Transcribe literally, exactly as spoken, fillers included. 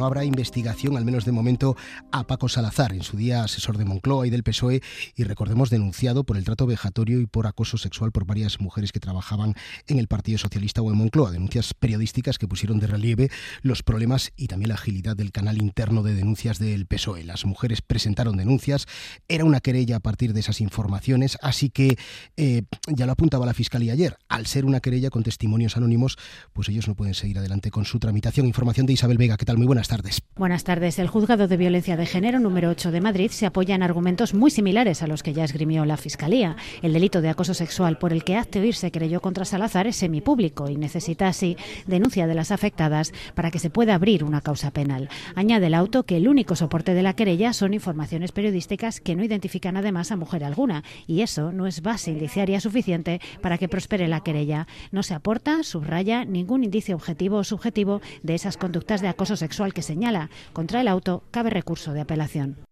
No habrá investigación, al menos de momento, a Paco Salazar, en su día asesor de Moncloa y del P S O E, y recordemos denunciado por el trato vejatorio y por acoso sexual por varias mujeres que trabajaban en el Partido Socialista o en Moncloa. Denuncias periodísticas que pusieron de relieve los problemas y también la agilidad del canal interno de denuncias del P S O E. Las mujeres presentaron denuncias, era una querella a partir de esas informaciones, así que eh, ya lo apuntaba la Fiscalía ayer, al ser una querella con testimonios anónimos, pues ellos no pueden seguir adelante con su tramitación. Información de Isabel Vega. ¿Qué tal? Muy buenas tardes. Buenas tardes. El Juzgado de Violencia de Género número ocho de Madrid se apoya en argumentos muy similares a los que ya esgrimió la Fiscalía. El delito de acoso sexual por el que Hazte Oír se querelló contra Salazar es semipúblico y necesita así denuncia de las afectadas para que se pueda abrir una causa penal. Añade el auto que el único soporte de la querella son informaciones periodísticas que no identifican además a mujer alguna, y eso no es base indiciaria suficiente para que prospere la querella. No se aporta, subraya, ningún indicio objetivo o subjetivo de esas conductas de acoso sexual que señala. Contra el auto cabe recurso de apelación.